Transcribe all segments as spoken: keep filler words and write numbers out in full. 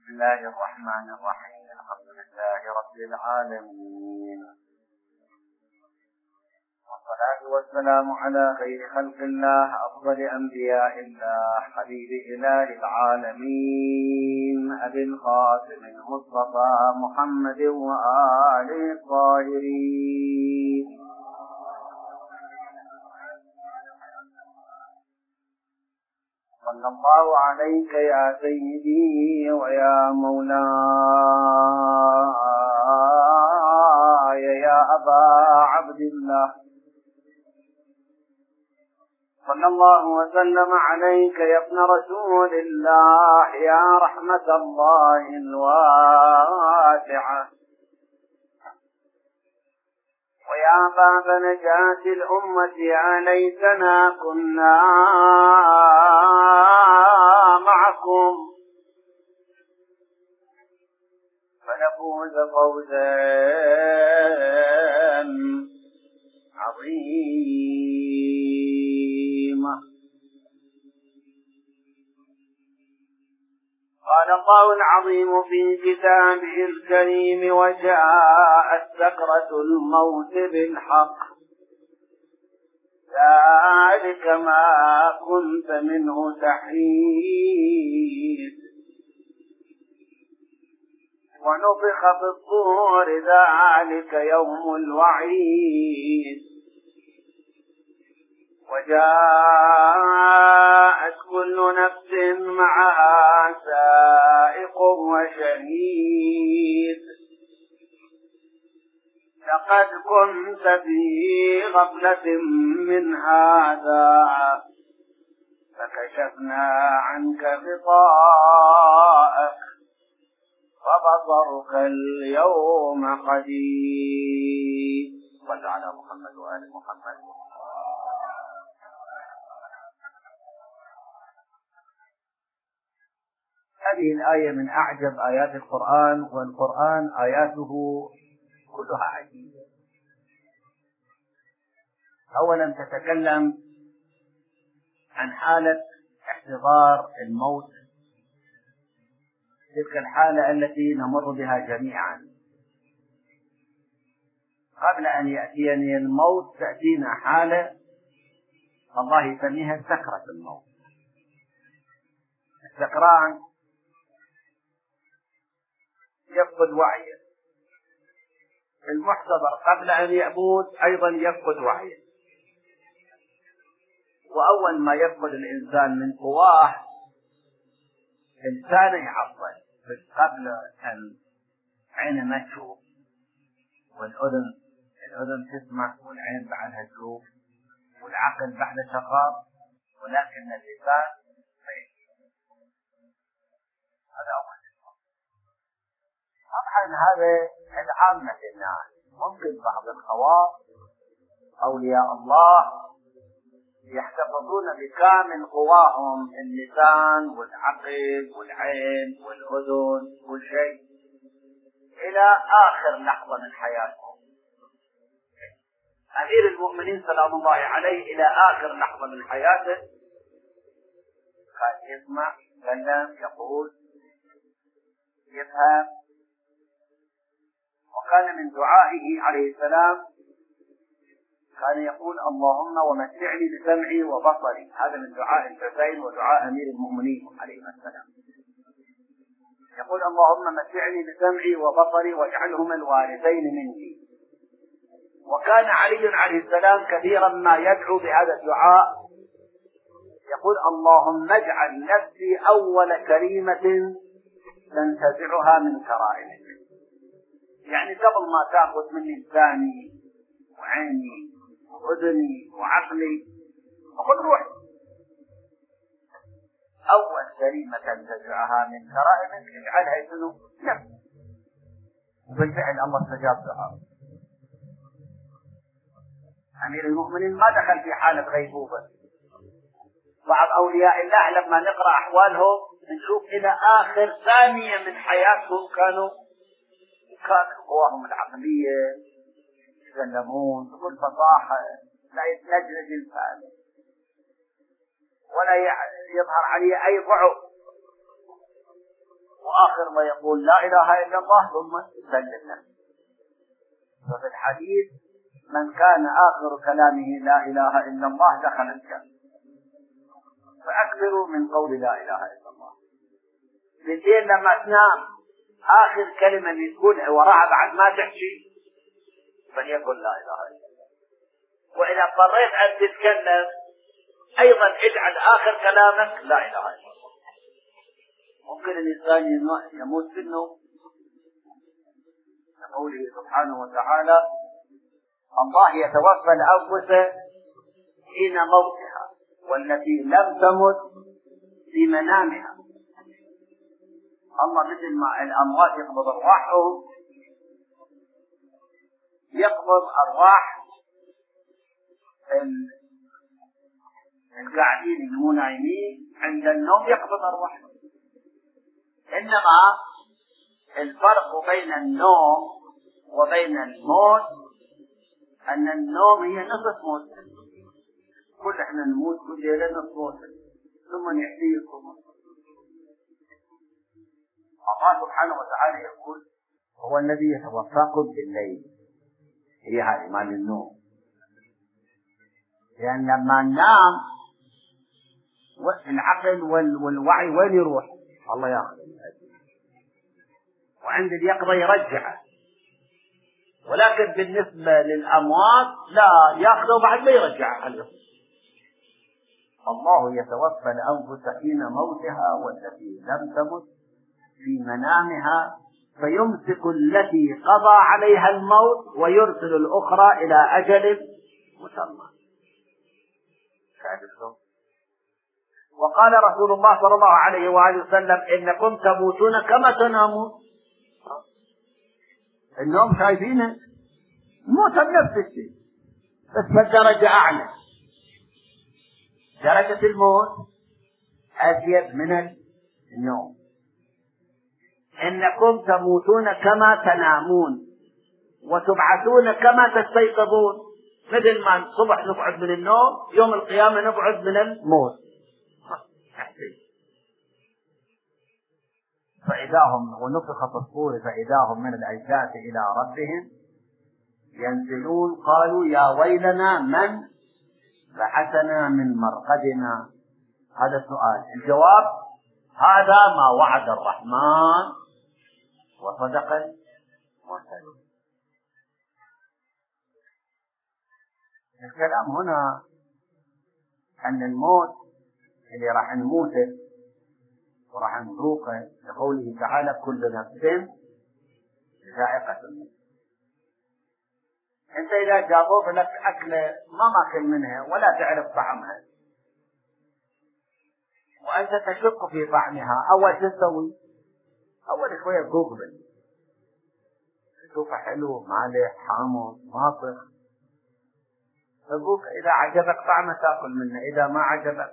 بسم الله الرحمن الرحيم. الحمد لله رب العالمين، والصلاة والسلام على خير خلق الله، أفضل أنبياء الله، حبيب إله العالمين، أبي القاسم المصطفى محمد وآله الطاهرين. صلى الله عليك يا سيدي ويا مولاي يا أبا عبد الله، صلى الله وسلم عليك يا ابن رسول الله، يا رحمة الله الواسعة، ويا باب نجاة الأمة، يا ليتنا كنا معكم فنفوز فوزا عظيما. قال الله العظيم في كتابه الكريم: وجاءت سكرة الموت بالحق، ذلك ما كنت منه تحيد، ونفخ في الصور، ذلك يوم الوعيد، وجاءت كل نفس معها سائق وشهيد، لقد كنت في غفلة من هذا فكشفنا عنك غطاءك فبصرك اليوم حديد. صل على محمد وآل محمد. هذه الآية من أعجب آيات القرآن، والقرآن آياته كلها عجيبة. أولا تتكلم عن حالة احتضار الموت، تلك الحالة التي نمر بها جميعا. قبل أن يأتيني الموت تأتينا حالة الله يسميها سكرة الموت. السكران يفقد وعيه، المحتضر قبل أن يموت أيضا يفقد وعيه، وأول ما يفقد الإنسان من قواه إنسان يعطل قبل أن عين ما تشوف، والأذن الأذن تسمع، والعين بعدها تشوف، والعقل بعد شغال، ولكن اللسان ما يشوف. هذا أول. طبعا هذا العامة الناس، ممكن بعض الخواص أولياء الله يحتفظون بكامل قواهم، اللسان والعقل والعين والأذن كل شيء إلى آخر لحظة من حياتهم. أمير المؤمنين سلام الله عليه إلى آخر لحظة من حياته كان يسمع، يتكلم، يقول، يفهم. وكان من دعائه عليه السلام كان يقول: اللهم ومتعني بسمعي وبصري. هذا من دعاء الحسين ودعاء أمير المؤمنين عليه السلام. يقول: اللهم متعني بسمعي وبصري واجعلهما الوارثين مني. وكان علي عليه السلام كثيرا ما يدعو بهذا الدعاء، يقول: اللهم اجعل نفسي أول كريمة تنتزعها من كرائمك. يعني قبل ما تأخذ مني لساني وعيني وأذني وعقلي، أخذ روحي، أول كريمة تنتزعها من كرائمك اجعلها يسنو نفسي. وبالفعل الله استجاب دعاءه. أمير المؤمنين ما دخل في حالة غيبوبة. بعض أولياء الله لما نقرأ أحوالهم نشوف إلى آخر ثانية من حياتهم كانوا كانت قواهم العقلية يتكلمون بكل فصاحة، لا يتنجد الإنسان ولا يظهر عليه أي ضعف. وآخر ما يقول لا إله إلا الله ثم يسلم نفسه. وفي الحديث من كان آخر كلامه لا إله إلا الله دخل الجنة. فأكثروا من قول لا إله إلا الله. بالليل لما تنام آخر كلمة يكون وراها بعد ما تحكي فليقل لا إله إلا الله. وإذا اضطريت أن تتكلم أيضا اجعل آخر كلامك لا إله إلا الله. ممكن الإنسان يموت في النوم لقوله سبحانه وتعالى الله يتوفى الأنفس حين موتها والتي لم تمت في منامها. الله مثل ما الأموات يقبض أرواحهم يقبض أرواح القاعدين اللي مو نايمين عند النوم يقبض أرواحهم. إنما الفرق بين النوم وبين الموت أن النوم هي نصف موت. كل احنا نموت كل ليلة نصف موت ثم يحييكم. الله سبحانه وتعالى يقول هو الذي يتوفاكم بالليل. هي هذه مال النوم. لأن لما ننام العقل والوعي وين يروح؟ الله يأخذ وعند اليقظة يرجعه. ولكن بالنسبة للأموات لا يأخذه بعد ما يرجعه عليهم. الله يتوفى الأنفس حين موتها والتي لم تمت في منامها فيمسك التي قضى عليها الموت ويرسل الأخرى إلى أجل مسمى. وقال رسول الله صلى الله عليه وآله وسلم إنكم تموتون كما تنامون. النوم شايفينه موت بنفس الشيء بس بالدرجة أعلى. درجة الموت أزيد من النوم. إنكم تموتون كما تنامون وتبعثون كما تستيقظون. مثل ما الصبح نقعد من النوم يوم القيامة نقعد من الموت. فإذا هم ونفخ في الصور فإذا هم من الأجداث إلى ربهم ينزلون قالوا يا ويلنا من بعثنا من مرقدنا. هذا السؤال. الجواب هذا ما وعد الرحمن وصدق المرسلون. الكلام هنا أن الموت اللي راح نموته وراح نذوقه لقوله تعالى كل نفس ذائقة الموت. انت اذا جابوك لك اكله ما ماكل منها ولا تعرف طعمها وانت تشك في طعمها اول شو تسوي؟ اول شويه تجوبل تشوفه حلو مالح حامض ماطخ. ابوك اذا عجبك طعمه تاكل منه اذا ما عجبك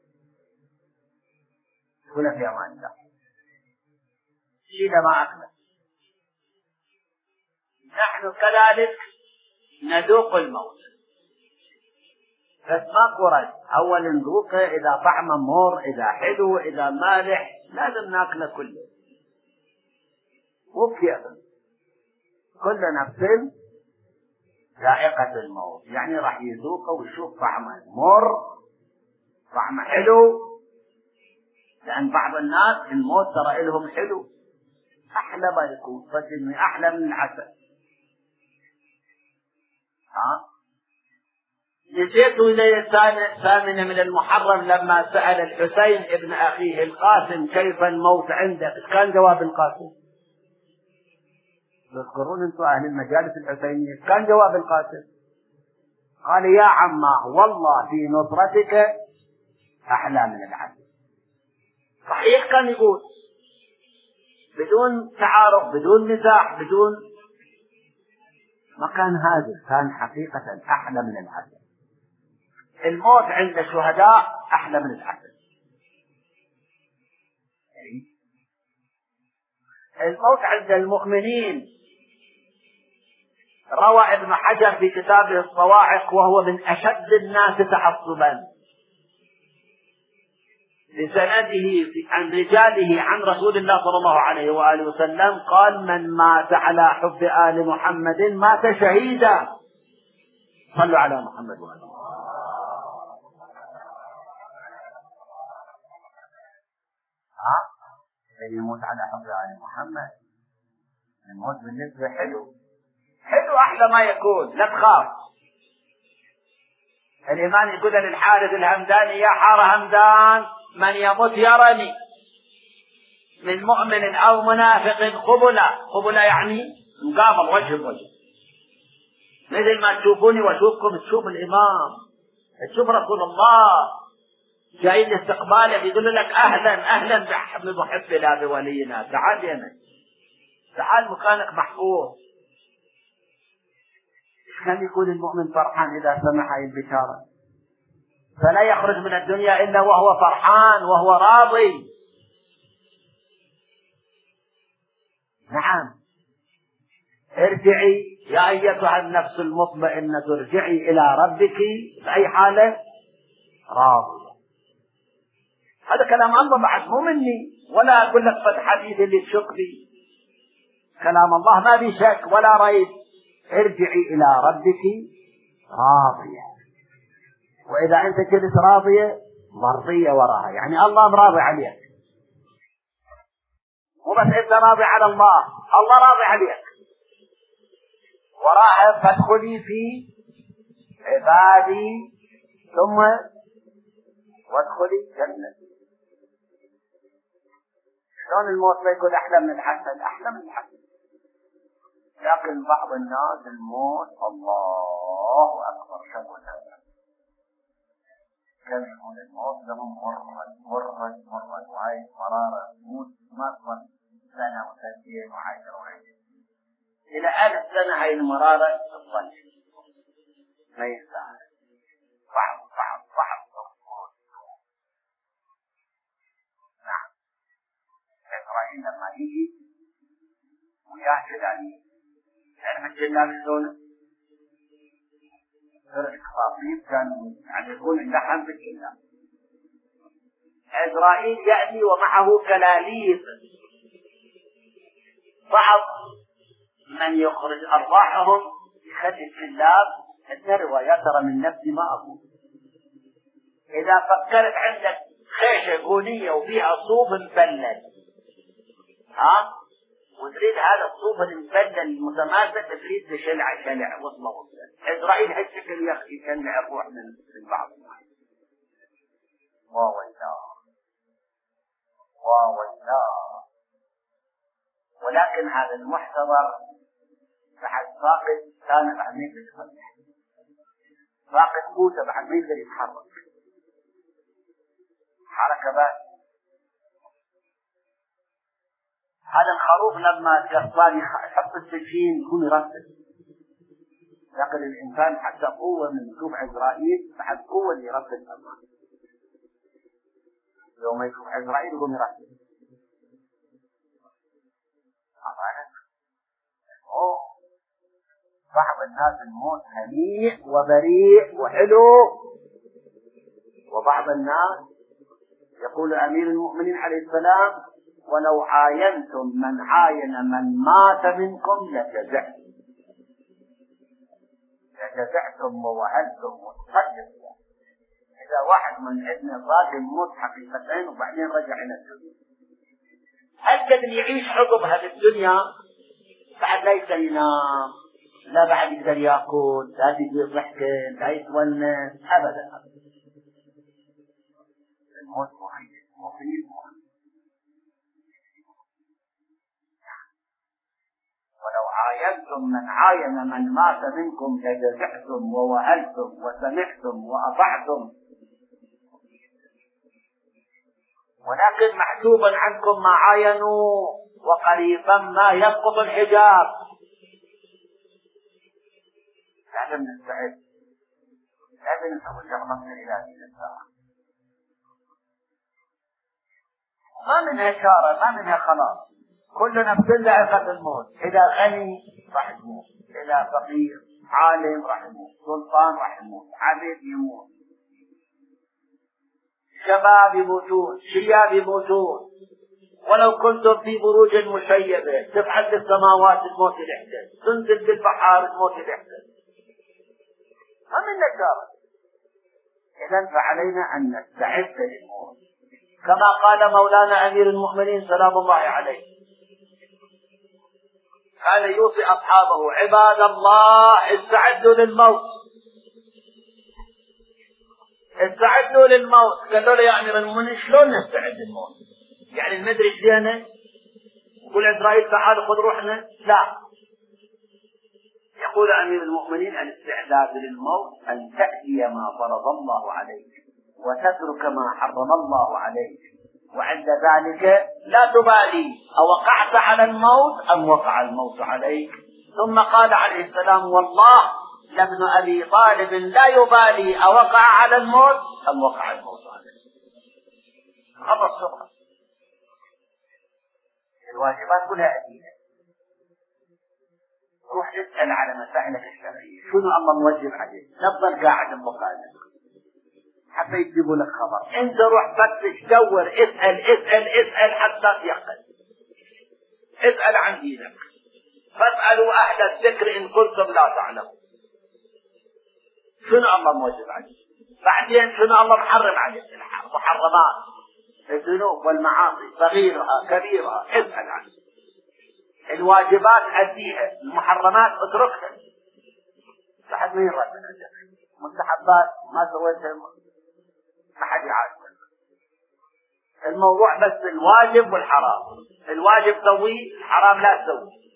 كل في امان الله شيء ما اكله. نحن كذلك نذوق الموت بس ماكو رد. اول نذوقه اذا طعمه مر اذا حلو اذا مالح لازم ناكله كله. وكذا كل نفس ذائقة الموت يعني راح يذوقه ويشوف طعمه مر طعمه حلو. لأن بعض الناس الموت ترى لهم حلو أحلى ما يكون صدقني أحلى من العسل. ها نسيت إلي الثامنة من المحرم لما سأل الحسين ابن أخيه القاسم كيف الموت عندك؟ كان جواب القاسم تذكرون أنتم أهل المجالس الحسينية كان جواب القاسم قال يا عماه والله في نصرتك أحلى من العسل. صحيح كان يقول بدون تعارف بدون مزاح بدون ما كان هذا كان حقيقة أحلى من العسل. الموت عند الشهداء أحلى من العسل. الموت عند المؤمنين روى ابن حجر في كتابه الصواعق وهو من أشد الناس تعصبا بسنده عن رجاله عن رسول الله صلى الله عليه وآله وسلم قال: من مات على حب آل محمد مات شهيدا. صلوا على محمد وآله. ها اللي يموت على حب آل محمد الموت بالنسبة حلو حلو أحلى ما يكون، لا تخاف. الإمام يقول للحارث الهمداني: يا حار همدان، من يموت يرني من مؤمن أو منافق قبلا. قبلا يعني مقابل وجه بوجه، مثل ما تشوفوني واشوفكم، تشوف الإمام، تشوف رسول الله جاي لاستقبالك يقول لك: أهلا أهلا بمحبنا بولينا، تعال يا من تعال مكانك محفوظ. كان يكون المؤمن فرحان إذا سمع هذه البشارة، فلا يخرج من الدنيا إلا وهو فرحان وهو راضي. نعم. ارجعي يا أيتها النفس المطمئنة، ارجعي إلى ربك في أي حالة راضية. هذا كلام الله بعد، مو مني ولا أقول لك فد حديث اللي تشك لي، كلام الله ما في شك ولا ريب. ارجعي إلى ربك راضية، وإذا أنت كنت راضية مرضية وراها، يعني الله راضي عليك، مو بس أنت راضي على الله، الله راضي عليك وراها. فادخلي في عبادي ثم وادخلي جنتي. شلون الموت ما يكون أحلى من الحسن؟ أحلى من الحسن. لكن بعض الناس الموت الله أكبر شبه كم يكون الموت لهم مرة مرة مرة، وهاي مرارة موت ما تمر سنة وسنتين وعشرة وعشرين إلى ألف سنة. هاي المرارة تظل ما يستاهل. صعب صعب صعب. نعم. إسرائيل لما يجي وياه كذا تعرف الجنة بالسنة القصاصين كانوا يعني يكون اللحم بالجنة. إسرائيل يأتي ومعه كلاليب، بعض من يخرج أرواحهم يخرج الكلاب. الروايات ترى من نفسي ما أقول. إذا فكرت عندك خيشة كونية وفيها صوف مبلل، ها وتريد هذا الصوف المبلل المتماسك، تريد تشلع شلع وصله وصله. إسرائيل هالشكل يخشي يشلع الروح من بعض الناس. واويلا واويلا. ولكن هذا المحتضر بعد فاقد كان بعد ما يقدر يصلح، فاقد قوته بعد ما يقدر يتحرك حركة بس. هذا الخروف لما القصان يحط السكين يكون يرفس، لكن الإنسان حتى قوة من كوب عزرائيل بعد قوة اللي يرفس الله. يوم يكون عزرائيل يقوم يرفس. أوه بعض الناس الموت هنيء وبريء وحلو، وبعض الناس يقول أمير المؤمنين عليه السلام: ولو عاينتم من عاين من مات منكم لجزعتم لجزعتم ووهلتم وتصدقوا. إذا واحد من عندنا راجل موت حقيقتين وبعدين رجع إلى الدنيا، هل اللي يعيش عقب هذه الدنيا بعد لا يقدر ينام، لا بعد يقدر يأكل، لا يقدر يضحك، لا يتونس أبدا. الموت مخيف. ولو عاينتم من عاين من مات منكم لجزعتم ووهلتم وسمعتم وأطعتم، ولكن محجوبا عنكم ما عاينوا وقريبا ما يسقط الحجاب. لازم نستعد، لازم نسوي شغلتنا إلى هذه الساعة. ما منها شارة، ما منها خلاص. كل نفس ذائقة الموت. إذا غني راح يموت، إذا فقير، عالم راح يموت، سلطان راح يموت، عبيد يموت، شباب يموتون، شياب يموتون، ولو كنتم في بروج مشيدة تفعل السماوات الموت الإحدث، تنزل بالبحار الموت الإحدث، ما من نجارة. إذن فعلينا أن نستعد للموت كما قال مولانا أمير المؤمنين سلام الله عليه، كان يوصي أصحابه: عباد الله استعدوا للموت، استعدوا للموت. قالوا له: يا أمير المؤمنين شلون نستعد للموت؟ يعني ندري ايدينا يقول عزرائيل تعال خذ روحنا؟ لا. يقول أمير المؤمنين: الاستعداد للموت أن تأتي ما فرض الله عليك وتترك ما حرم الله عليك، وعند ذلك لا تبالي أوقعت على الموت أم وقع الموت عليك. ثم قال عليه السلام: والله لابن أبي طالب لا يبالي أوقع على الموت أم وقع الموت عليه. خطأ الصغرى. الواجبات كلها أدينة. روح اسأل على مسائلك الشرعية، شنو الله موجب عليك؟ لا تظل قاعد مقالب حتى يجيبوا لك خبر. انت روح فتش دور اسأل اسأل اسأل حتى تيقن. اسأل عن دينك، فاسألوا أهل الذكر إن كنتم لا تعلمون. شنو الله موجب عليك؟ بعدين شنو الله محرم عليك؟ محرمات الذنوب والمعاصي صغيرها كبيرها اسأل عنه. الواجبات أديها، المحرمات اتركها. لحد ما يرد من عندك. مستحبات ما سويتها ما حد يعرف. الموضوع بس الواجب والحرام. الواجب سويه، الحرام لا تسويه.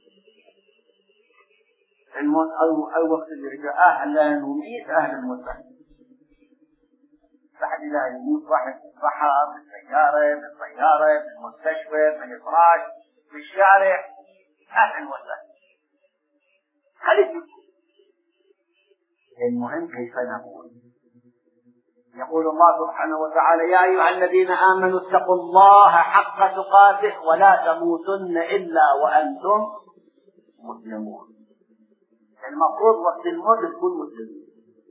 الموت أو أي وقت الرجاء أهلا وميت أهل المسلمين. بعد لا يموت واحد في الصحة، بالسيارة، بالطيارة، بالمستشفى، بالإفراج، بالشارع، أهلا وسهلا. خليك. المهم كيف نقول. يقول الله سبحانه وتعالى: يا أيها الذين آمنوا اتقوا الله حق تقاته ولا تموتن إلا وأنتم مسلمون. المفروض وقت الموت تكون مسلمين.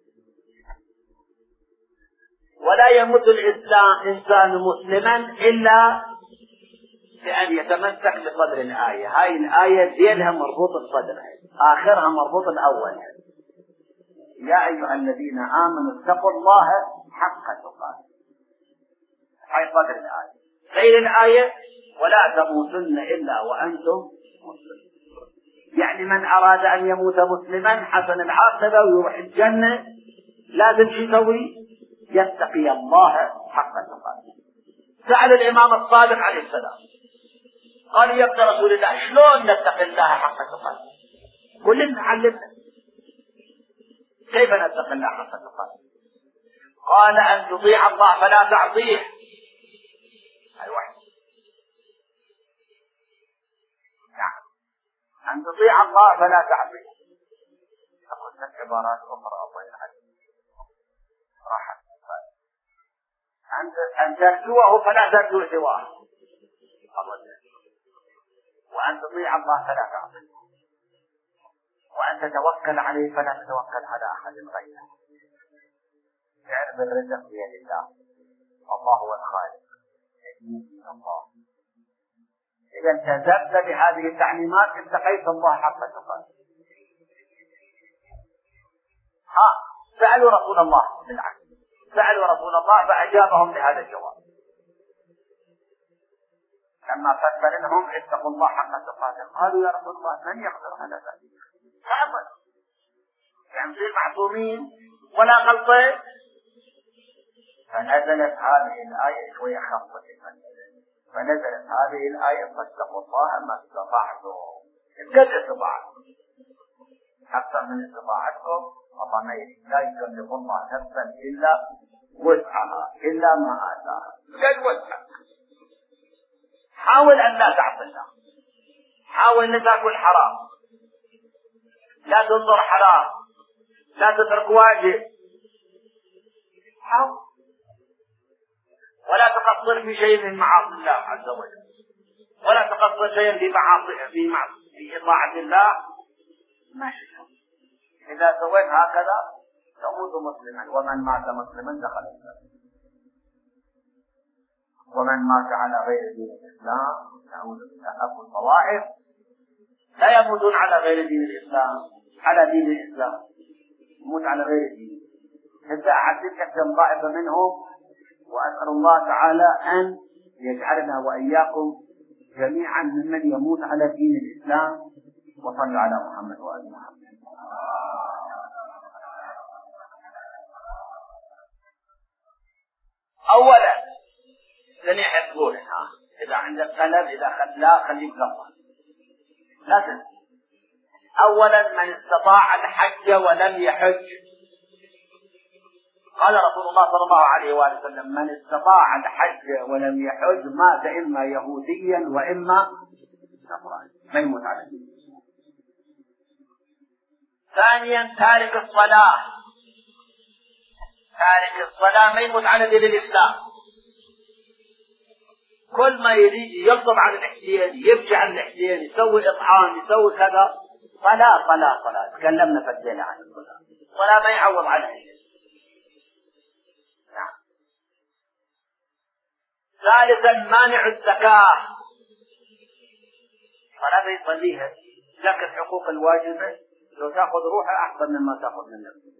ولا يموت الإنسان إنسان مسلما إلا بأن يتمسك بصدر الآية. هاي الآية دينها مربوط الصدر، آخرها مربوط الأول. يا أيها الذين آمنوا اتقوا الله حق تقاته. هاي صدر الآية. غير الآية: ولا تموتن إلا وأنتم مسلمون. يعني من أراد أن يموت مسلما حسن العاقبة ويروح الجنة لازم يسوي يتقي الله حق تقاته. سأل الإمام الصادق عليه السلام قال: يا ابن رسول الله شلون نتقي الله حق تقاته؟ كلنا علمنا كيف نتقي الله حق تقاته. قال: أن تطيع الله فلا تعصيه. الوحي. نعم، أن تطيع الله فلا تعصيه. أقول لك عبارات أخرى الله يحفظك. راحت أن ترجوه فلا ترجو سواه، وأن تطيع الله فلا تعصيه، وأن تتوكل عليه فلا تتوكل على أحد غيره. اعلم الرزق بيد الله، الله هو الخالق، يجيب الله. إذا التزمت بهذه التعليمات اتقيت الله حق تقاته. ها سألوا رسول الله بالعكس، سألوا رسول الله فأجابهم بهذا الجواب. لما فسر لهم اتقوا الله حق تقاته قالوا: يا رسول الله من يقدر على ذلك؟ صعبة، يعني نصير معصومين ولا غلطة. فنزلت هذه الآية شوية خفت المسألة، فنزلت هذه الآية: فاتقوا الله ما استطعتم. قد استطعتم، أكثر من استطاعتكم. الله ما يريد، لا يكلف الله نفسا إلا وسعها، إلا ما آتاها، قد وسعك. حاول أن لا تعصي الله، حاول أن تأكل حرام، لا تنظر حرام، لا تترك واجب، حاول. ولا تقصر في شيء من معاصي الله عز وجل، ولا تقصر شيئا في معاصي في معصية في إطاعة الله. ماشي، إذا سويت هكذا تموت مسلما، ومن مات مسلما دخل الجنة. ومن مات على غير دين الإسلام نعوذ بالله أبو الطوائف لا يموتون على غير دين الإسلام، على دين الإسلام يموت على غير دين. حتى أحدث كم طائفة منهم، وأسأل الله تعالى أن يجعلنا وإياكم جميعا ممن يموت على دين الإسلام. وصلوا على محمد وآل محمد. أولا لن يحسبون إذا عندك قلب، إذا لا خليك قطع لا تنسى. أولا من استطاع الحج ولم يحج، قال رسول الله صلى الله عليه وآله وسلم من استطاع الحج ولم يحج مات إما يهوديا وإما نصراني، ما يموت على الدين. ثانيا تارك الصلاة، تارك الصلاة ما يموت على دين الإسلام. كل ما يريد يغضب عن الحسين، يبكي عن الحسين، يسوي إطعام، يسوي كذا، صلاة صلاة صلاة. تكلمنا فدينا عن الصلاة، الصلاة ما يعوض عنها شيء. نعم. ثالثا مانع الزكاة، صلاة يصليها لكن حقوق الواجبة لو تأخذ روحها أحسن مما تأخذ من نفسك.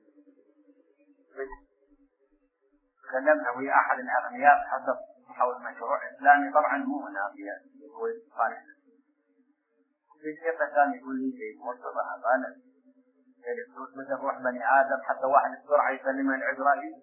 تكلمنا ويا أحد الأغنياء حسب حول مشروع إسلامي، طبعا مو هنا هو صالح. في شيء ثاني يقول لي شيء مرتضى هذا الفلوس مثل روح بني آدم، حتى واحد بسرعة يسلمها العزرائيل.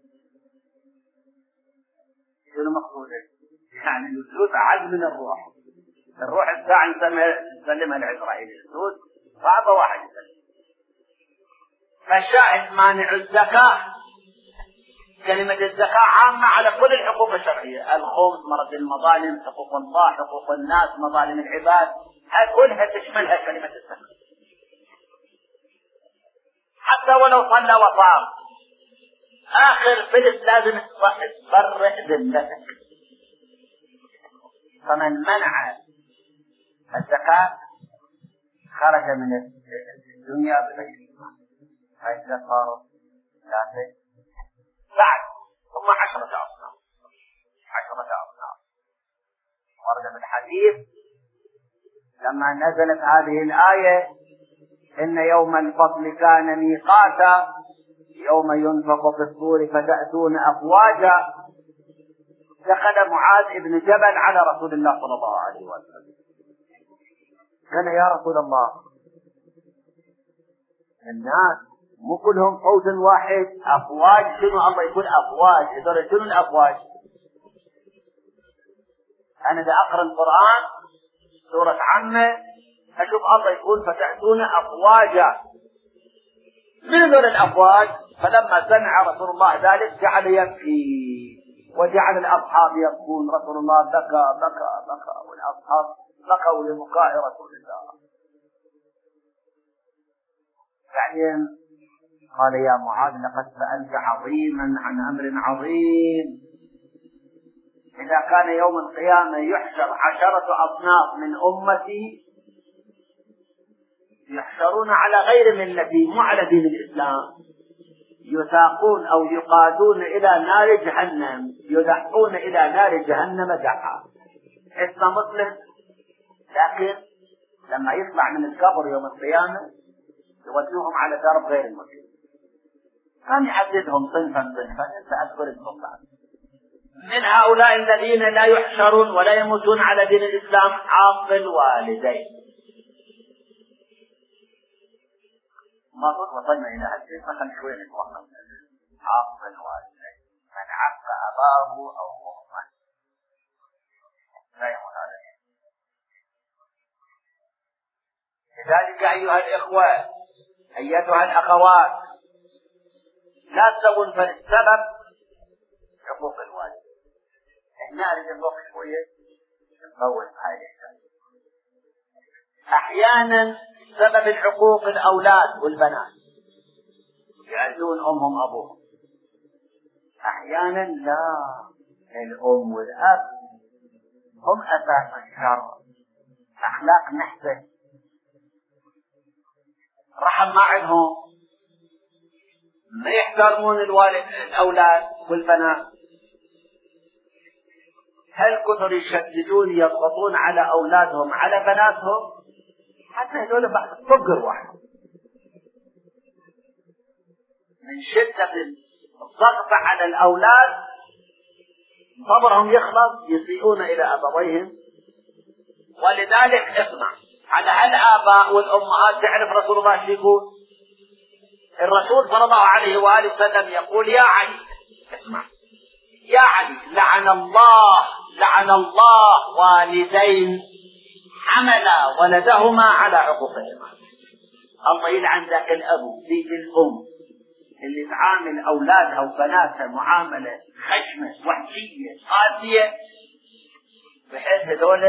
شنو مقصوده؟ يعني الفلوس أعز من الروح. الروح الساعة يسلمها العزرائيل، الفلوس صعبة واحد يسلم. فالشاهد مانع الزكاة، كلمة الزكاة عامة على كل الحقوق الشرعية، الخمس، مرض المظالم، حقوق الله، حقوق الناس، مظالم العباد، كلها تشملها كلمة الزكاة. حتى ولو صلى وصام آخر فلس لازم تبرئ ذمتك. فمن منع الزكاة خرج من الدنيا بغير إيمان. هاي صار ثلاثة بعد ثم عشرة أصناف، عشرة أصناف. ورد بالحديث لما نزلت هذه الآية إن يوم الفصل كان ميقاتا يوم ينفخ في الصور فتأتون أفواجا، دخل معاذ بن جبل على رسول الله صلى الله عليه وسلم قال يا رسول الله الناس مو كلهم فوج واحد، أفواج. شنو الله يقول أفواج؟ إذا شنو الأفواج؟ أنا إذا أقرأ القرآن سورة عامة أشوف الله يقول فتأتون أفواجا. من ذول الأفواج؟ فلما سمع رسول الله ذلك جعل يبكي وجعل الأصحاب يبكون. رسول الله بكى بكى بكى والأصحاب بكوا لبكاء رسول الله. بعدين قال يا معاذ لقد سألت عظيما عن أمر عظيم. إذا كان يوم القيامة يحشر عشرة أصناف من أمتي يحشرون على غير ملتي مو على دين الإسلام، يساقون أو يقادون إلى نار جهنم، يدحون إلى نار جهنم دحا. اسم مسلم، لكن لما يطلع من القبر يوم القيامة يودوهم على درب غير المسلم. كان يحددهم صنفا صنفا. سأذكر الصنفات من هؤلاء الذين لا يحشرون ولا يموتون على دين الإسلام: عاق الوالدين. ما قلت وصلنا إلى هالشيء فخل شوي نتوقف. عاق الوالدين من عق أباه أو أمه لا يموت على دين. لذلك أيها الإخوة أيتها الأخوات لا تسوون فالسبب حقوق الوالد. احنا نريد نوقف شوية نطول هاي الحكاية. أحيانا سبب الحقوق الأولاد والبنات يعزون أمهم أبوهم، أحيانا لا، الأم والأب هم أساس الشر، أخلاق نحسن، رحم ما عندهم، ما يحترمون الوالد الأولاد والبنات. هل كثر يشددون يضغطون على أولادهم على بناتهم؟ حتى هذول بعد فقر واحد من شدة الضغط على الأولاد صبرهم يخلص، يسيئون إلى أبويهم. ولذلك اسمع على الآباء والأمهات. تعرف رسول الله شو يقول؟ الرسول صلى الله عليه وآله وسلم يقول: يا علي، اسمع، يا علي، لعن الله لعن الله والدين حملا ولدهما على عقوقهما. الله يلعن ذاك الأبو ذيك الأم اللي تعامل أولادها وبناتها معاملة خشمة وحشية قاسية بحيث هذول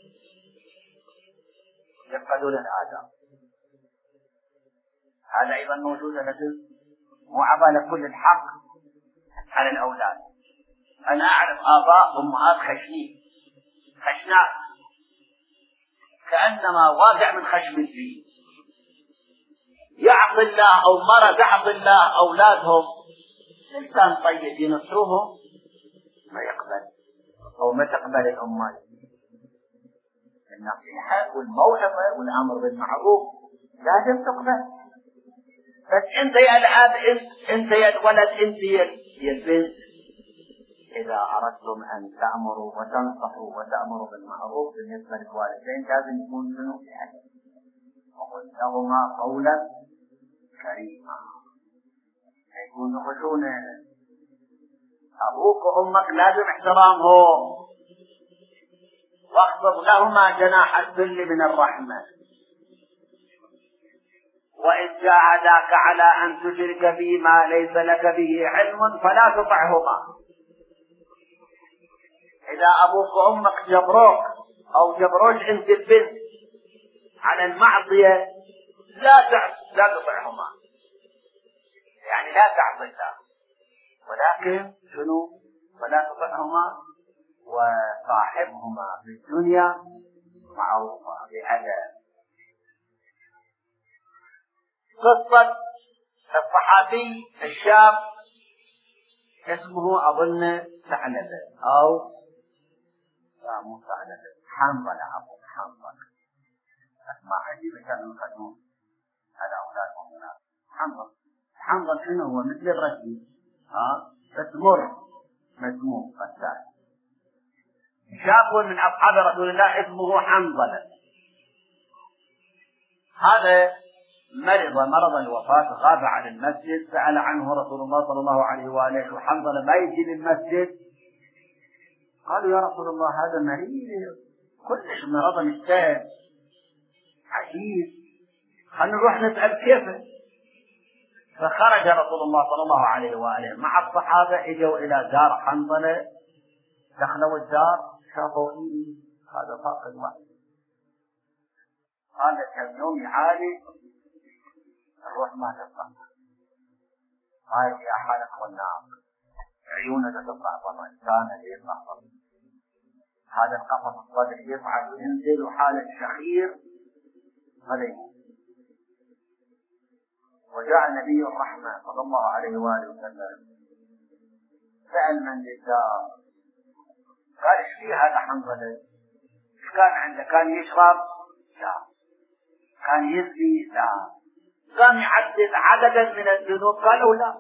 يفقدون الآداب. هذا أيضا موجود لدى وعبالة كل الحق على الأولاد. أنا أعرف آباء وأمهات خشنين خشنات كأنما واقع من خشم الفيل، يعصي الله أو مرة تعصي الله أولادهم. إنسان طيب ينصرهم ما يقبل أو ما تقبل الأمات. النصيحة والموعظة والأمر بالمعروف لازم تقبل. بس أنت يا الأب، أنت يا الولد، أنت يا البنت، إذا أردتم أن تأمروا وتنصحوا وتأمروا بالمعروف بالنسبة للوالدين لازم يكون منه في حد وقل لهما قولا كريما. يكون خشونة. أبوك وأمك لازم احترامهم، واخفض لهما جناح الذل من الرحمة. وإن جاهداك على أن تشرك بي ما ليس لك به علم فلا تطعهما. إذا أبوك وأمك جبروك أو جبروش أنت البنت على المعصية لا لا تطعهما، يعني لا تعصي الله، ولكن شنو؟ فلا تطعهما وصاحبهما في الدنيا معروفا بأدب. قصة الصحابي الشاب اسمه أظن ثعلبة أو لا مو ثعلبة، حنظلة، أبو حنظلة. أسمع عجيبة كانوا يقدمون على أولادهم هناك. حنظل حنظل شنو هو؟ مثل الرجل ها بس مر مسموم قتال. شاب من أصحاب رسول الله اسمه حنظلة. هذا مرض مرض الوفاة، غاب عن المسجد، سأل عنه رسول الله صلى الله عليه وآله. وحنظلة ما يجي للمسجد. قالوا: يا رسول الله هذا مريض كلش مرض مجتهد عجيب، خلنا نروح نسأل كيفه. فخرج رسول الله صلى الله عليه وآله مع الصحابة، اجوا إلى دار حنظلة، دخلوا الدار شافوا إيه هذا فاقد وعي. قال: كم يوم يعالج الروح ما تطلع. قال: يا حالك والنار، عيونك تطلع طبعا، كان يطلع طبعا، هذا القفص الصدر يصعد وينزل وحالة شخير غليظ. وجاء نبي الرحمة صلى الله عليه وآله وسلم سأل من للدار، قال: ايش فيه هذا حنظلة؟ ايش كان عنده؟ كان يشرب؟ لا. كان يزني؟ لا. كان يعدد عددا من الذنوب؟ قالوا لا.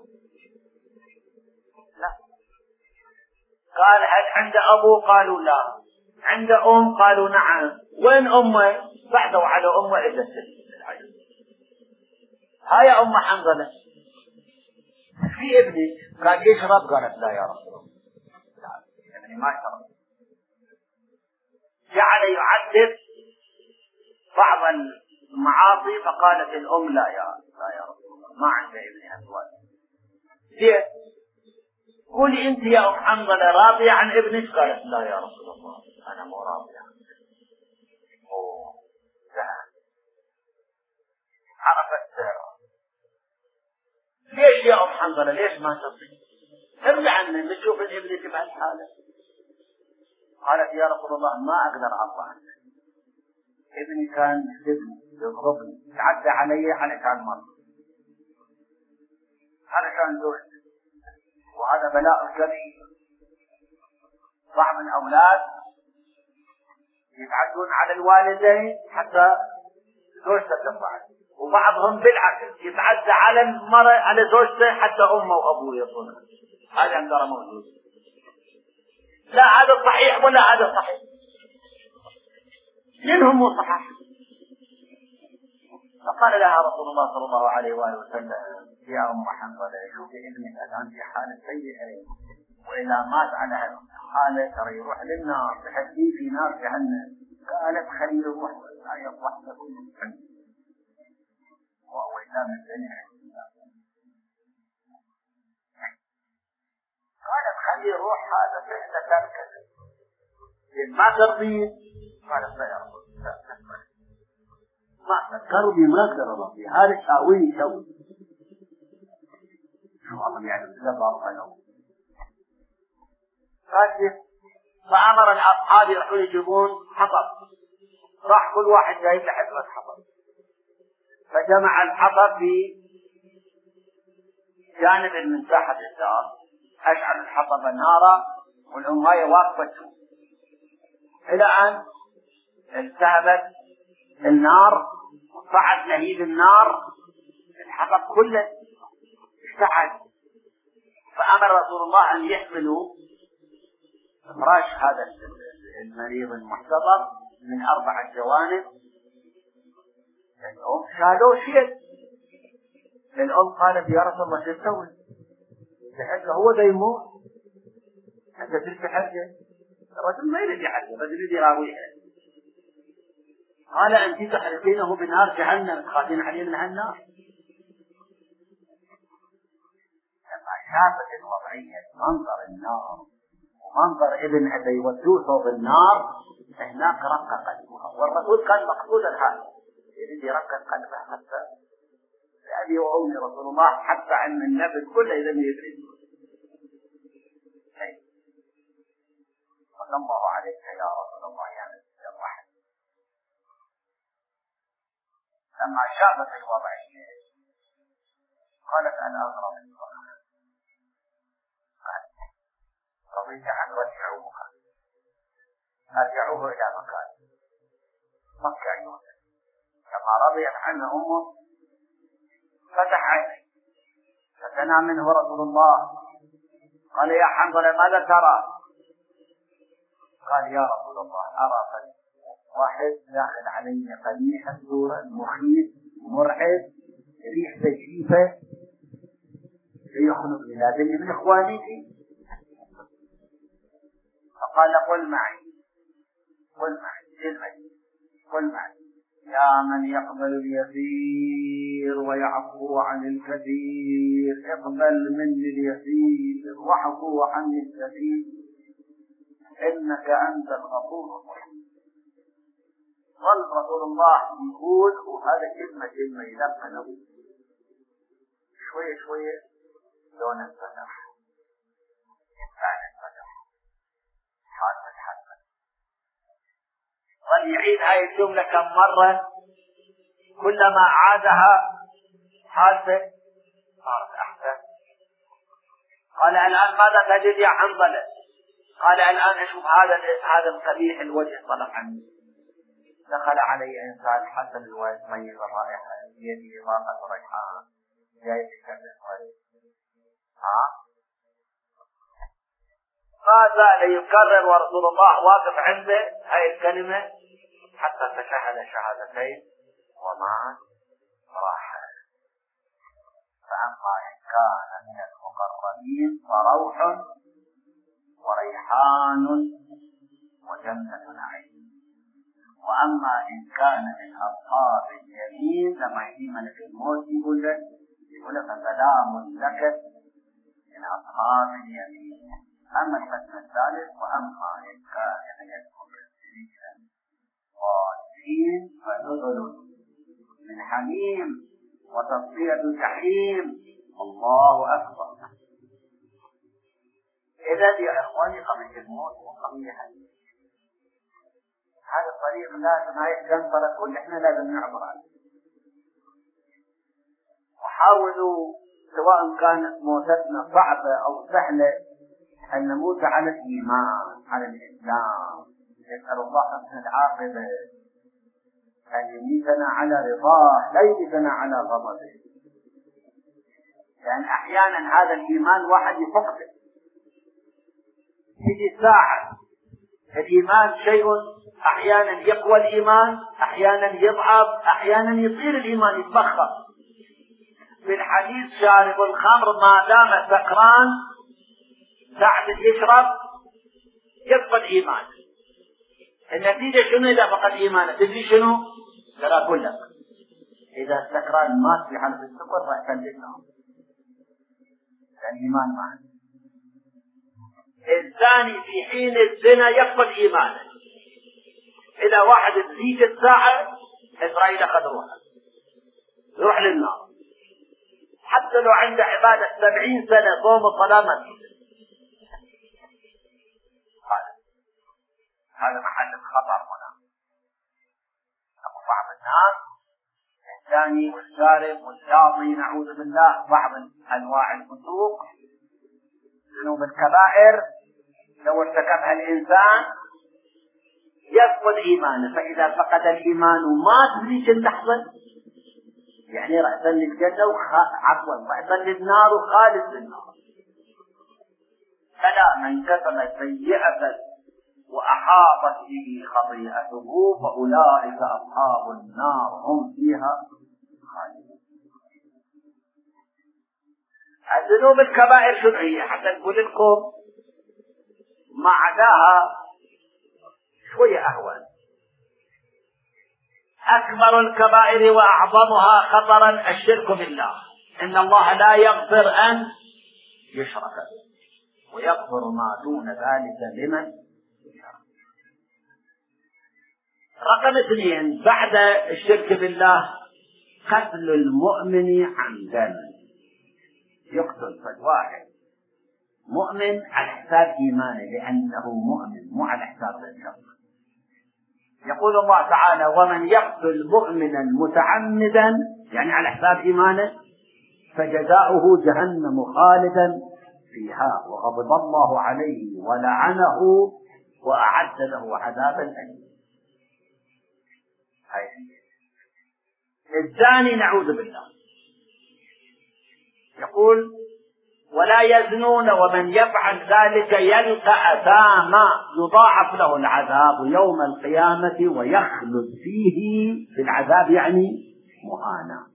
لا. قال: هل عنده أبو؟ قالوا لا. عنده أم؟ قالوا نعم. وين أمه؟ بعدوا على أمه إلا السلسل العجل. هاي أم حنظلة. في ابنك كان يشرب؟ قالت لا يا رسول الله، لا ابني ما يشرب. جعل يعدد بعض المعاصي، فقالت الأم لا يا لا يا رسول الله، ما عنده ابني هالوالد. زين، قولي أنت يا أم حنظلة راضية عن ابنك؟ قالت لا يا رسول الله، أنا مو راضية عنك. أوه لا. عرفت سيرة. ليش يا أم حنظلة؟ ليش ما تصير؟ ارجع عني نشوف ابنك بهالحالة. قالت: يا رسول الله ما أقدر أرضى عنك، ابني كان يسبني يضربني يتعدى علي علشان مرض، علشان زوجتي، وهذا بلاء كبير. بعض الأولاد يتعدون على الوالدين حتى زوجته تفعل، وبعضهم بالعكس يتعدى على المرأة على زوجته حتى أمه وأبوه يصونها. هذا ترى موجود. لا هذا صحيح ولا هذا صحيح، منهم مو صحيح. فقال لها رسول الله صلى الله عليه وآله وسلم: يا أم حنظلة شوفي ابنك الآن في حالة سيئة، وإذا مات على هالحالة ترى يروح للنار، تحديه في نار جهنم. قالت: خليه يروح لا يصلح لكم وهو إمام الدنيا. قالت: خليه يروح، هذا فعل تركه ما ترضيه. قالت: لا يا رب ما ترضي، ما ترضي، هذا شاوي شوي. شو الله يعلم لا بارك له. فأمر الأصحاب يروحون يجيبون حطب، راح كل واحد جايب له حبة حطب، فجمع الحطب في جانب من ساحة الدار، أشعل الحطب نارا والأماية واقفة تشوف، إلى أن التهبت النار وصعد لهيب النار، الحطب كله اشتعل. فأمر رسول الله أن يحملوا فراش هذا المريض المحتضر من أربعة جوانب. الأم شالوه شيء. الأم قالت: يا رسول الله شو تسوي؟ تحجه هو ذا يموت، أنت تريد تحجه؟ الرجل ما يريد يحجه، الرجل يريد يراويها. قال: أنت تحرقينه بنار جهنم، تخافين عليه من هالنار. لما شافت الوضعية منظر النار ومنظر ابن أبي يودوه صوب النار، هناك رق قلبها. والرسول كان مقصودا هذا، يريد يرقق قلبها حتى لأبي وأمي رسول الله، حتى علم النفس كله إذا يدري. صلى الله عليك يا رسول الله يا نبي الرحمة. لما شافت الوضعية قالت: أنا أغرب الوضع، رضيت أن رجعوها، أرجعوه إلى مكانه مكة عيونه. لما رضيت عنه أمه فتح عينيه فتنام منه رسول الله. قال: يا حنظلة ماذا ترى؟ قال: يا رسول الله أرى واحد داخل علي قبيح الصورة، مخيف مرعب، ريح تجيفة، يخنقني، لازمني من إخواني فيه. فقال: قل معي قل معي جلمي قل معي يا من يقبل اليسير ويعفو عن الكثير، اقبل مني اليسير وعفو عني الكثير، إنك أنت الغفور الرحيم. ظل رسول الله يقول، وهذا كلمة كلمة يلقنه شوية شوية لون الفتح، إنسان الفتح، حاسة حاسة. ظل يعيد هاي الجملة كم مرة، كلما عادها حاسة صارت أحسن. قال: الآن ماذا تجد يا حنظلة؟ قال: الآن أشوف هذا هذا القبيح الوجه طلع عني. دخل علي إنسان حسن الوجه ميز الرائحة، بيده إضافة ريحان، جاي يتكلم عليه. ها؟ ما زال يكرر ورسول الله واقف عنده هاي الكلمة حتى تشهد شهادتين ومات راح. فأما إن كان من المقربين فروح وريحان وجنة نعيم، وأما إن كان من أصحاب اليمين لما يجي ملك الموت يقول له يقول له فسلام لك من أصحاب اليمين. أما القسم الثالث: وأما إن كان من المكذبين والضالين فنزل من حميم وتصفية جحيم. الله أكبر. إذا يا إخواني قضية الموت وقضية حديث، هذا الطريق لازم هاي الجنطرة كل إحنا لازم نعبر عنه. وحاولوا سواء كانت موتتنا صعبة أو سهلة أن نموت على الإيمان على الإسلام. نسأل الله حسن العاقبة أن يميتنا على رضاه لا يميتنا على غضبه، لأن يعني أحيانا هذا الإيمان واحد يفقده. تجي ساعة الإيمان شيء أحيانا يقوى الإيمان، أحيانا يضعف، أحيانا يصير الإيمان يتبخر. في الحديث شارب الخمر ما دام سكران ساعة يشرب يفقد إيمانه. النتيجة شنو إذا فقد إيمانه؟ تدري شنو؟ ترى أقول لك إذا السكران مات في حالة السكر رأسا للنار، الإيمان معه. الزاني في حين الزنا يفقد إيمانه. إذا واحد تزيد الساعة إسرائيل أخذوها يروح للنار، حتى لو عنده عبادة سبعين سنة صوم وصلاة ما فيه. هذا محل الخطر هنا. أقول بعض الناس الزاني والسارق والشاطي نعوذ بالله بعض أنواع الفسوق ذنوب الكبائر لو ارتكبها الإنسان يفقد إيمانه. فإذا فقد الإيمان ومات بذيك اللحظة يعني رأسا للجنة وعفوا رأسا للنار وخالد للنار. فلا من كسب سيئة وأحاطت به خطيئته فأولئك أصحاب النار هم فيها خالدون. الذنوب الكبائر شنو هي؟ حتى نقول لكم ما عداها شوية أهون. أكبر الكبائر وأعظمها خطرا الشرك بالله. إن الله لا يغفر أن يشرك به ويغفر ما دون ذلك لمن يشرك. رقم اثنين بعد الشرك بالله قتل المؤمن عمدا. يقتل فالواحد مؤمن على حساب إيمانه لأنه مؤمن مو على حساب الشر. يقول الله تعالى ومن يقتل مؤمنا متعمدا يعني على حساب إيمانه فجزاؤه جهنم خالدا فيها وغضب الله عليه ولعنه وأعد له عذابا أليما. الزاني نعوذ بالله يقول ولا يزنون ومن يفعل ذلك يلقى أثاما يضاعف له العذاب يوم القيامة ويخلد فيه في العذاب يعني مهانا.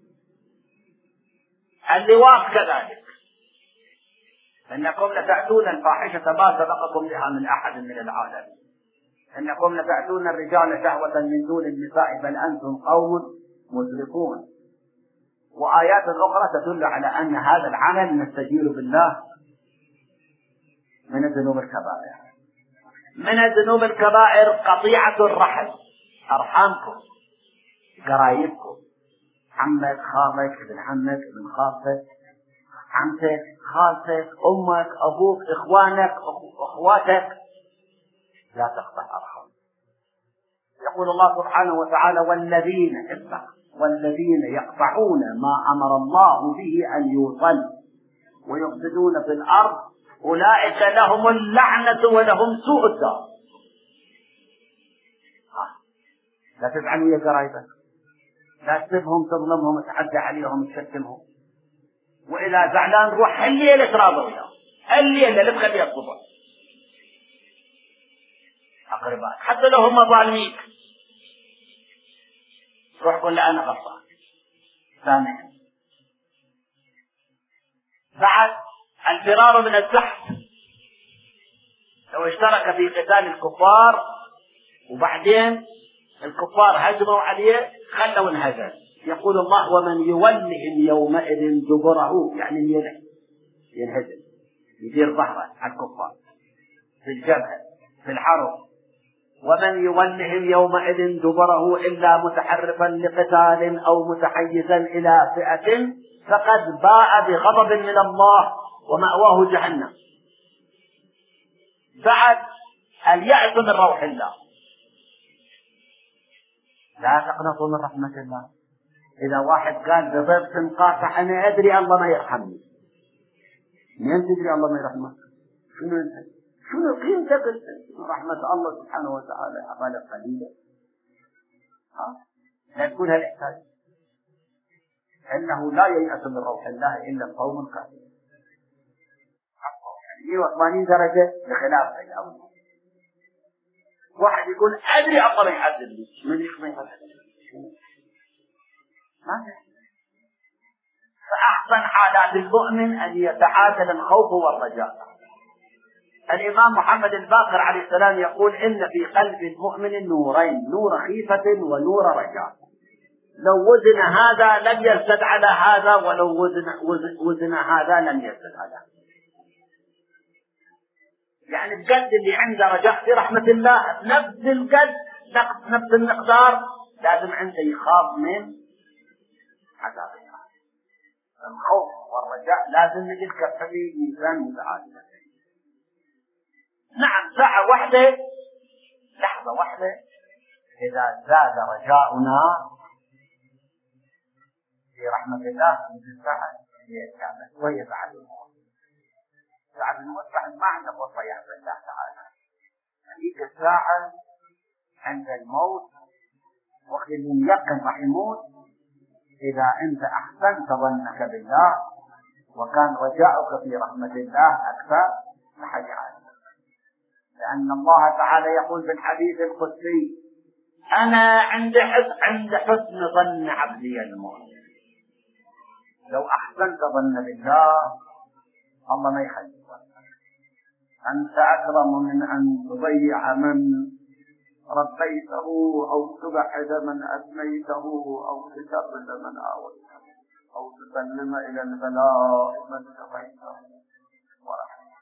اللواط كذلك إنكم لتأتون الفاحشة ما سبقكم بها من أحد من العالمين. إنكم لتأتون الرجال شهوة من دون النساء بل أنتم قوم مسرفون. وآيات أخرى تدل على أن هذا العمل نستجير بالله من الذنوب الكبائر. من الذنوب الكبائر قطيعة الرحم، أرحامكم قرايبكم عمك خالك ابن عمك ابن خالتك عمتك خالتك أمك أبوك إخوانك أخواتك لا تقطع أرحام. يقول الله سبحانه وتعالى والذين اسمع والذين يقطعون ما أمر الله به أن يوصل ويفسدون في الأرض أولئك لهم اللعنة ولهم سوء الدار. لا تفعلوا يا قرايبك، لا تسبهم تظلمهم تحدى عليهم تشتمهم، وإذا زعلان روح الليلة تراضوا وياه الليلة لا تخليه الصبح. أقربائك حتى لو هم ظالمين روح قل أنا غلطان سامحني. بعد الفرار من الزحف لو اشترك في قتال الكفار وبعدين الكفار هجموا عليه خلوا انهزم يقول الله ومن يولهم يومئذ دبره يعني ينهزم يدير ظهره على الكفار في الجبهة في الحرب. ومن يولهم يومئذ دبره إلا متحرفا لقتال أو متحيزا إلى فئة فقد باء بغضب من الله ومأواه جهنم. بعد اليأس من روح الله لا تقنطوا من رحمة الله. إذا واحد قال بضرب قاطع أنا أدري الله ما يرحمني، من تدري الله ما يرحمك؟ شنو انت؟ شنو قيمتك رحمة الله سبحانه وتعالى أعمالك قليلة؟ ها؟ لا تكون هالإحساس أنه لا ييأس من روح الله إلا القوم الكافرون. يعني مئة وثمانين درجة بخلاف الأول. واحد يقول أدري الله ما يحزن لي، من يخمي يحزن ما فأحسن حالات المؤمن أن يتعادل الخوف والرجاء. الإمام محمد الباقر عليه السلام يقول إن في قلب المؤمن نورين، نور خيفة ونور رجاء. لو وزن هذا لم يزدد على هذا، ولو وزن, وزن, وزن هذا لم يزدد على هذا. يعني القد اللي عنده رجاء في رحمة الله نفس القد نفس المقدار لازم عنده يخاف من عذاب الله. الخوف والرجاء لازم نجد كفي ميزان متعادل. نعم ساعة واحدة لحظة واحدة إذا زاد رجاؤنا في رحمة الله من ساعة هي الكامل وهي بعد الموت. بعد الموت بعد ما عنده فرصة يحب الله تعالى. هذيك الساعة عند الموت وقت اللي يقن راح يموت إذا أنت أحسنت ظنك بالله وكان رجاؤك في رحمة الله أكثر فحجعل. لأن الله تعالى يقول في الحديث القدسي أنا عند حسن عند حسن ظن عبدي المؤمن. لو أحسنت ظن بالله الله ما يخلي ظنك. أنت أكرم من أن تضيع من ربيته أو تبعد من أثنيته أو تشرد من آويته أو تسلم إلى البلاء من كفيته ورحمه.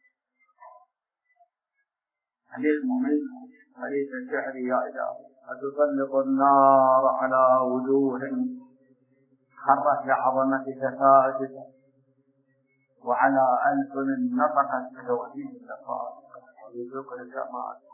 حديث مؤمن حديث الشعر يا إلهي أتسلط النار على وجوه خرت لعظمتك ساجدة وعلى ألسن نطقت بتوحيد اللقاء وذكر جمالك.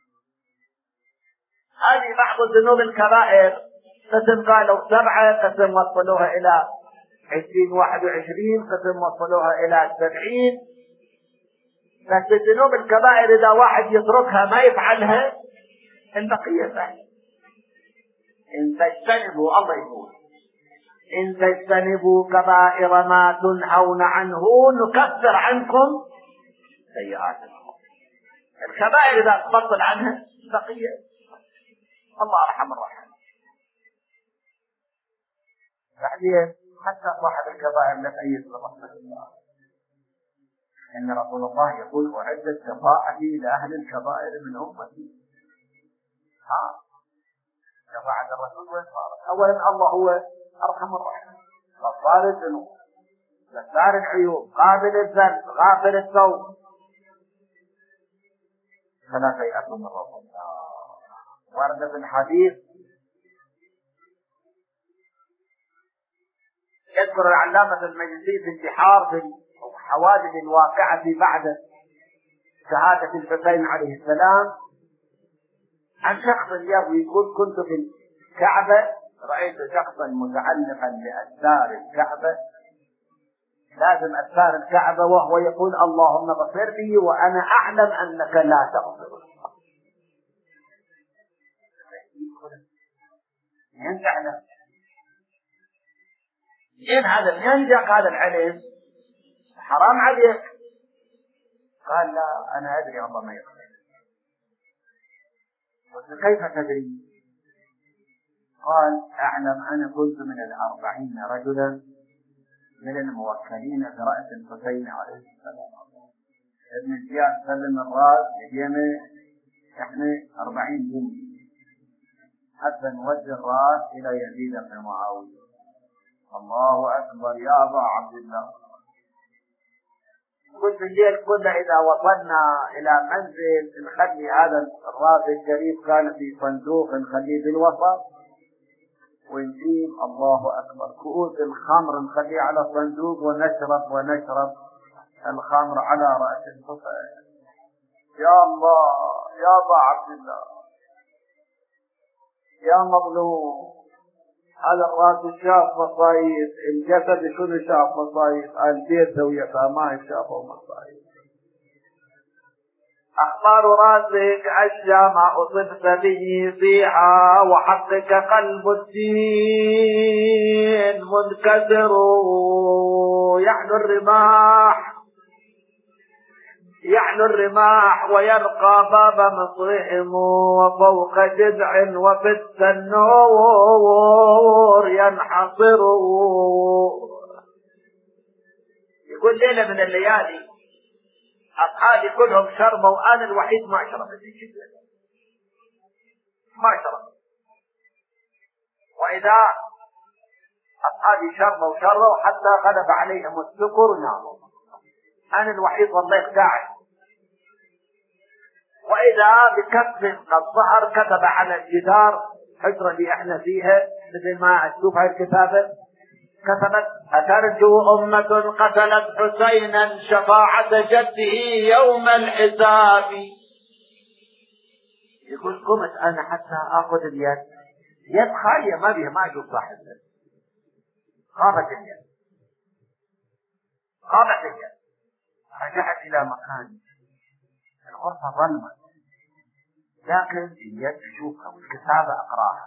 هذه بعض الذنوب الكبائر قسم قالوا سبعة، قسم وصلوها إلى عشرين واحد وعشرين، قسم وصلوها إلى سبعين. بس الذنوب الكبائر إذا واحد يتركها ما يفعلها البقية سهل. إن تجتنبوا الله يقول إن تجتنبوا كبائر ما تنهون عنه نكفر عنكم سيئاتكم. الكبائر إذا تبطل عنها البقية الله أرحم الراحمين. بعدين حتى صاحب الكبائر لا تأيس برحمة الله. إن رسول الله يقول أعدت شفاعتي لأهل الكبائر من أمتي. ها شفاعة الرسول وين صارت؟ أولا الله هو أرحم الراحمين، غفار الذنوب، ستار العيوب، قابل الذنب، غافر التوب، فلا تيأسوا من روح الله. ورد في الحديث يذكر العلامة المجلسي في انتحار في الحوادث الواقعة بعد شهادة الحسين عليه السلام عن شخص يروي يقول كنت في الكعبة رأيت شخصا متعلقا بأستار الكعبة لازم أستار الكعبة وهو يقول اللهم اغفر لي وأنا أعلم أنك لا تغفر. من تعلم إن هذا ينجح هذا العلم حرام عليك. قال لا أنا أدري الله ما يغفر. قلت كيف تدري؟ قال أعلم أنا كنت من الأربعين رجلا من الموكلين برأس الحسين عليه السلام. ابن زياد سلم الرأس يدينا احنا أربعين جندي حتى نوجه الرأس إلى يزيد بن معاوية. الله أكبر يا أبا عبد الله. قلت الليل كنا إذا وصلنا إلى منزل نخلي هذا الرأس الشريف كان في صندوق نخليه بالوسط ونجيب الله أكبر كؤوس الخمر نخليه على الصندوق ونشرب ونشرب الخمر على رأس الحسين. يا الله يا أبا عبد الله يا مظلوم هذا الرأس شاف مصايب الجسد شنو شاف مصايب البيت ويتاماه شافوا مصايب. أخبار راسك أشجى ما أصبت به صيحا، وحقك قلب الدين منكسر يعلو الرماح يعلو الرماح ويرقى باب مصرهم، وفوق جذع وفي النور ينحصر. يقول ليلة من الليالي أصحابي كلهم شربوا وأنا الوحيد ما شربت ما شربت وإذا أصحابي شربوا شربوا حتى غلب عليهم السكر وناموا، أنا الوحيد ظليت قاعد. وإذا بكتب قد ظهر كتب على الجدار حجرة اللي احنا فيها مثل ما تشوف هاي الكتابة، كتبت: أترجو أمة قتلت حسينا شفاعة جده يوم الحساب. يقول قمت أنا حتى أخذ اليد، يد خالية ما بيها، ما أشوف صاحبها، خابت اليد خابت اليد. رجعت إلى مكاني، الغرفة ظلمت لكن اليد أشوفها والكتابة أقراها.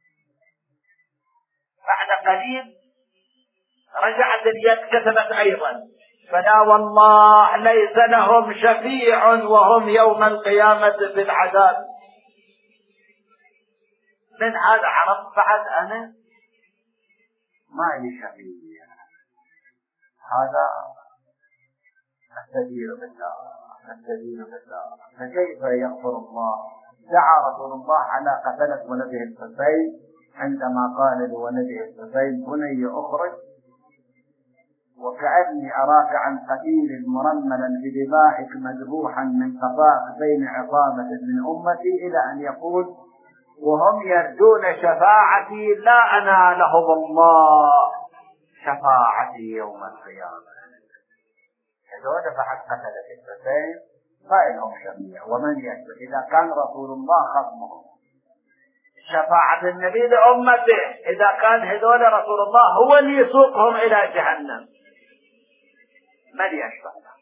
بعد قليل رجعت اليد كتبت أيضا: فلا والله ليس لهم شفيع وهم يوم القيامة في العذاب. من هذا عرفت بعد أنا ما لي شفيع، هذا السبيل بالله السبيل بالله. فكيف يغفر الله؟ دعا رسول الله على قتلة ولده الحسين عندما قال لولده الحسين: بني أخرج وكأني أراك عن قتيل مرملا بدمائك مذبوحا من قفاك بين عصابة من أمتي، إلى أن يقول: وهم يرجون شفاعتي لا أنالهم الله شفاعتي يوم القيامة. هذول بعد قتلة الحسين فإنهم شفيع ومن يشفع إذا كان رسول الله خصمهم. شفاعة النبي لأمته إذا كان هذول رسول الله هو اللي يسوقهم إلى جهنم، من يشفع له؟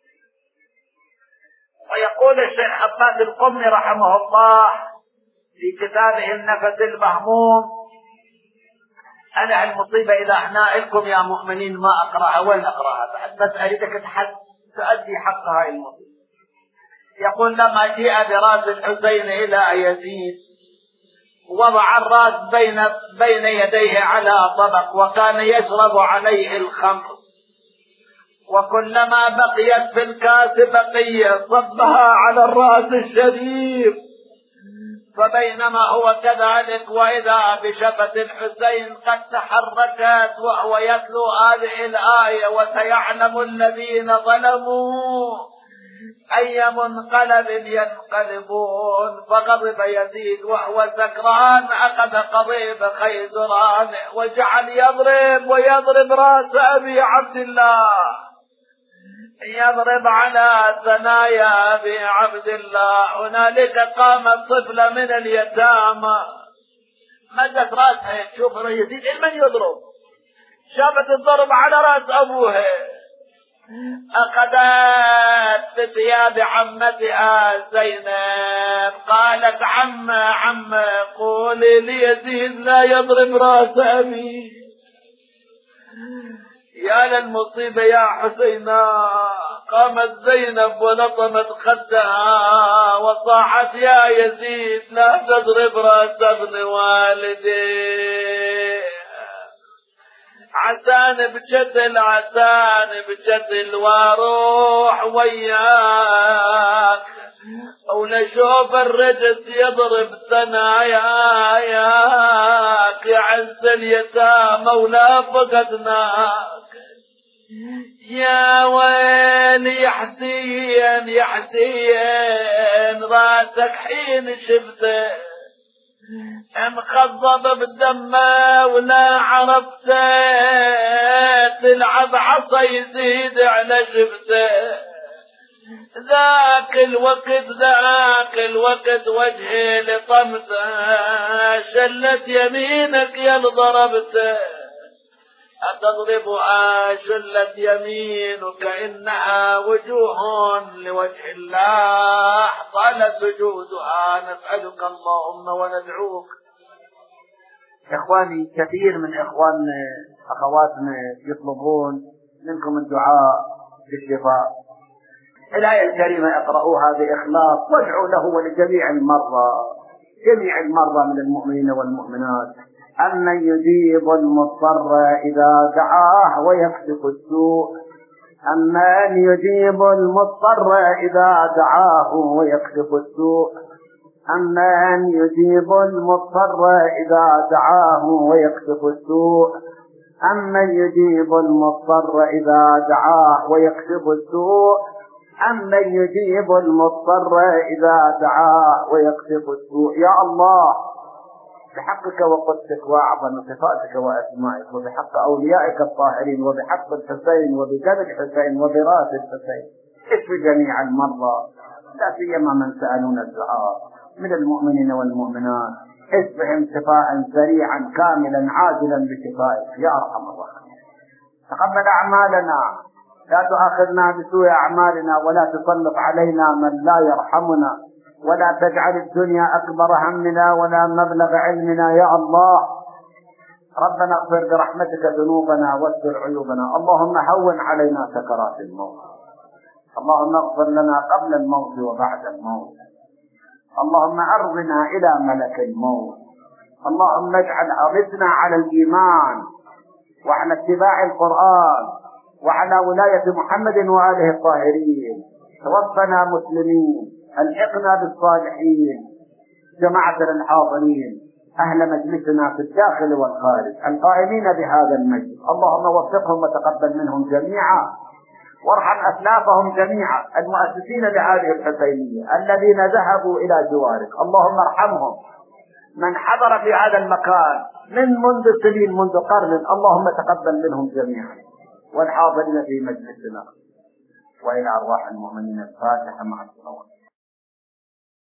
ويقول الشيخ عباس القمي رحمه الله في كتابه النفس المهموم: أنا المصيبة إذا أحنا لكم يا مؤمنين ما أقرأها، وين أقرأها بعد؟ بس أريدك تؤدي حق هاي المصيبة. يقول: لما جاء براس الحسين إلى يزيد وضع الراس بين بين يديه على طبق، وكان يشرب عليه الخمر، وكلما بقيت في الكاس بقية صبها على الراس الشريف. فبينما هو كذلك وإذا بشفة الحسين قد تحركت وهو يتلو هذه الآية: وسيعلم الذين ظلموا أي منقلب ينقلبون. فغضب يزيد وهو سكران، أخذ قضيب خيزران وجعل يضرب ويضرب رأس أبي عبد الله، يضرب على ثنايا أبي عبد الله. هنالك قامت طفلة من اليتامى مدت رأسها تشوف يزيد من يضرب، شافت الضرب على رأس أبوها، أخذت بثياب عمتها زينب قالت: عم عم قولي ليزيد لا يضرب رأس أبي. يا للمصيبة يا حسينا. قامت زينب ولطمت خدها وصاحت: يا يزيد لا تضرب رأس ابن والدي. عسان بجتل عسان بجتل واروح وياك ونشوف الرجس يضرب ثناياك يا عز اليتامى ولا فقدناك. يا ويلي يا حسين يا حسين راسك حين شفته انخضب بدمه ولا عرفته تلعب عصا يزيد على شفته. ذاك الوقت ذاك الوقت وجهي لطمته شلت يمينك يا ضربته. أتضرب شلت يمينك إنها وجوه لوجه الله طال سجودها نسألك اللهم وندعوك. إخواني كثير من إخواننا أخواتنا يطلبون منكم الدعاء بالشفاء. الآية الكريمة اقرأوها بإخلاص وادعوا له ولجميع المرضى، جميع المرضى من المؤمنين والمؤمنات. أمن يجيب المضطر إذا دعاه ويكشف السوء، أمن يجيب المضطر إذا دعاه ويكشف السوء، أمن يجيب المضطر إذا دعاه ويكشف السوء، أمن يجيب المضطر إذا دعاه ويكشف السوء، أمن يجيب المضطر إذا دعاه ويكشف السوء. يا الله بحقك وقدسك وأعظم صفاتك وأسمائك وبحق أوليائك الطاهرين وبحق الحسين وبجد الحسين وبراس الحسين اشف جميع المرضى لا سيما من سألون الدعاء من المؤمنين والمؤمنات، اشفهم شفاء سريعا كاملا عاجلا بشفائك يا أرحم الراحمين. تقبل أعمالنا، لا تؤاخذنا بسوء أعمالنا ولا تسلط علينا من لا يرحمنا، ولا تجعل الدنيا أكبر همنا ولا مبلغ علمنا يا الله. ربنا اغفر برحمتك ذنوبنا واستر عيوبنا، اللهم هون علينا سكرات الموت، اللهم اغفر لنا قبل الموت وبعد الموت، اللهم أرضنا إلى ملك الموت، اللهم اجعل أرضنا على الإيمان وعلى اتباع القرآن وعلى ولاية محمد وآله الطاهرين. توفنا مسلمين، الحقنا بالصالحين. جماعتنا الحاضرين، أهل مجلسنا في الداخل والخارج القائمين بهذا المجلس، اللهم وفقهم وتقبل منهم جميعا، وارحم أسلافهم جميعا المؤسسين لهذه الحسينية الذين ذهبوا إلى جوارك، اللهم ارحمهم. من حضر في هذا المكان من منذ سنين منذ قرن، اللهم تقبل منهم جميعا، والحاضرين في مجلسنا. وإلى أرواح المؤمنين الفاتحة مع الصلوات.